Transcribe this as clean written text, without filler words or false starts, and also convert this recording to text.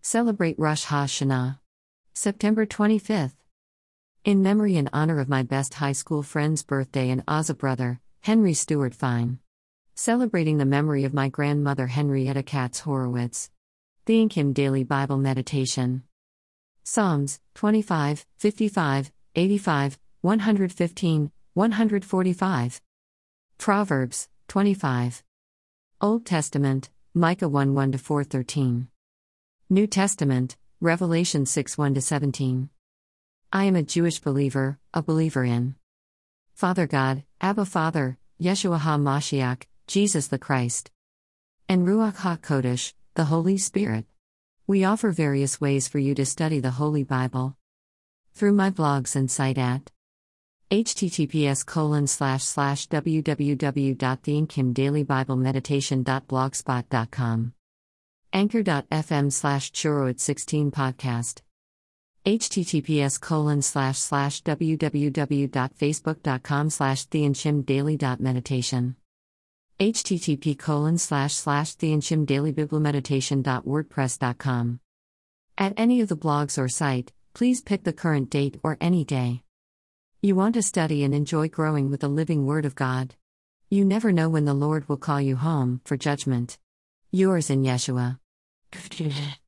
Celebrate Rosh Hashanah. September 25th. In memory and honor of my best high school friend's birthday and Ozza brother, Henry Stewart Fine. Celebrating the memory of my grandmother Henrietta Katz Horowitz. The Inkim Daily Bible Meditation. Psalms 25, 55, 85, 115, 145. Proverbs 25. Old Testament, Micah 1 1-4 13. New Testament, Revelation 6 1-17. I am a Jewish believer, a believer in Father God, Abba Father, Yeshua HaMashiach, Jesus the Christ, and Ruach HaKodesh, the Holy Spirit. We offer various ways for you to study the Holy Bible. Through my blogs and site at https://www.theinkimdailybiblemeditation.blogspot.com, anchor.fm/churroat16 podcast, https://www.facebook.com/theinchimdaily.meditation, http://theinchimdailybiblemeditation.wordpress.com. At any of the blogs or site, please pick the current date or any day you want to study and enjoy growing with the living Word of God. You never know when the Lord will call you home for judgment. Yours in Yeshua.